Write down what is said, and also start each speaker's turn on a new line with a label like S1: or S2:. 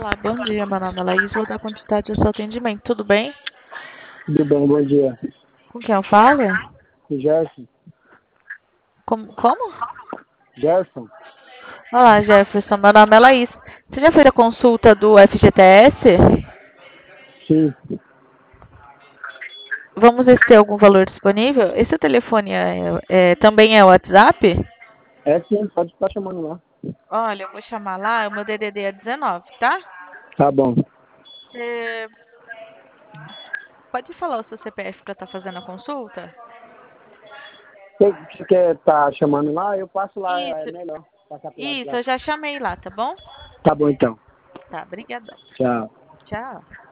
S1: Olá, bom dia. Meu nome é Laís, vou dar continuidade ao seu atendimento. Tudo bem?
S2: Tudo bem, bom dia.
S1: Com quem eu falo?
S2: Gerson?
S1: Como?
S2: Gerson?
S1: Olá, Jefferson. Meu nome é Laís. Você já fez a consulta do FGTS?
S2: Sim.
S1: Vamos ver se tem algum valor disponível. Esse telefone também é o WhatsApp?
S2: É sim, pode estar chamando lá.
S1: Olha, eu vou chamar lá, o meu DDD é 19, tá?
S2: Tá bom.
S1: Você pode falar o seu CPF para estar fazendo a consulta?
S2: Você quer estar chamando lá? Eu passo lá, é
S1: Isso,
S2: melhor passar pelo
S1: isso,
S2: WhatsApp.
S1: eu já chamei lá, tá bom?
S2: Tá bom então.
S1: Tá, brigadão.
S2: Tchau.
S1: Tchau.